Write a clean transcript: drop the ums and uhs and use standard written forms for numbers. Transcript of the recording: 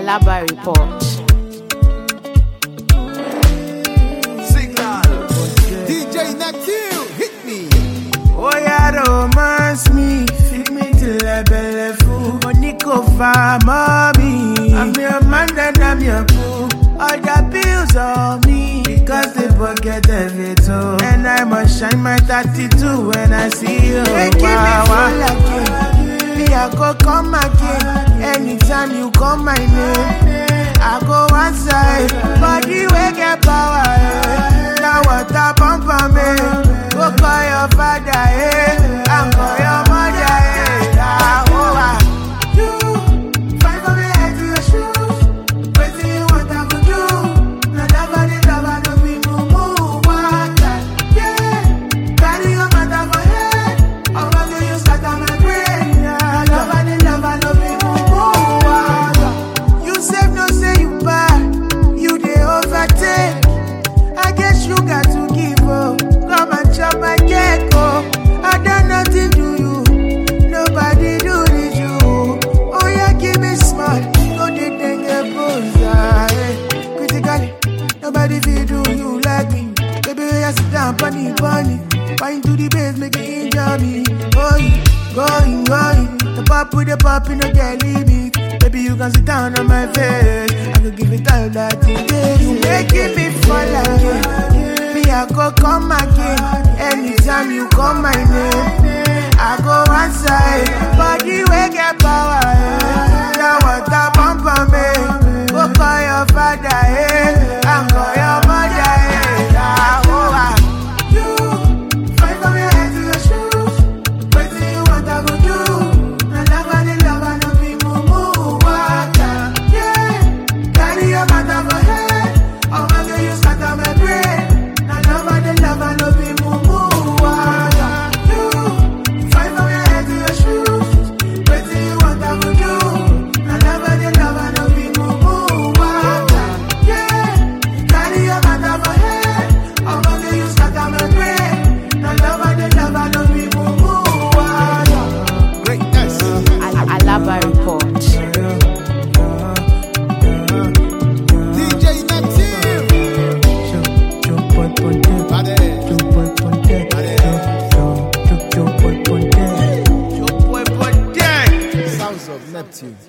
Alaba Report. Signal. DJ Neptune, hit me. Oh yeah, romance me, feed me till I belly full. Monico for mommy, I'm your man and I'm your boo. All the bills on me, because they forget everything. And I must shine my 32 when I see you. They give me feel again, me I go come again. Anytime you call my name, I go outside. Body will get power, now what I pump on me. Go call your father, and call your mother, You fight for me head to your shoes. Wait till you want I go do. Now love, don't be move, yeah. Carry your mother for head. I'm gonna you scatter my brain. Love, don't be move, You save no say you buy. You dey overtake. I guess you got to give up. Come and chop my cake, I done nothing to you. Nobody do it you. Oh yeah, give me smart. No they think a bullseye. Critically, nobody feel do you like me. Baby, I sit down, bunny. Fine to the base, make it injure me. Going. The pop with the pop in the daily beat. Baby, you can sit down on my face. I can give it all that you gave. You making me fall again. I go come again. Anytime you call my name, I go outside. Body will get power, now what I pump on me. Go call your father, and call your mother, You fight for me head to your shoes. Wait till you want I go do. Now love, no be move, yeah. Carry your mother for head. Oh my God, you scatter my brain. Love, no be move, You fight for me head to your shoes. Wait till you want I go do. Now love, no be move, yeah. Carry your mother for head. I'm gonna you scatter my brain. Now love, no be move, Greatness. Alaba Report. DJ Neptune. Sounds of Neptune.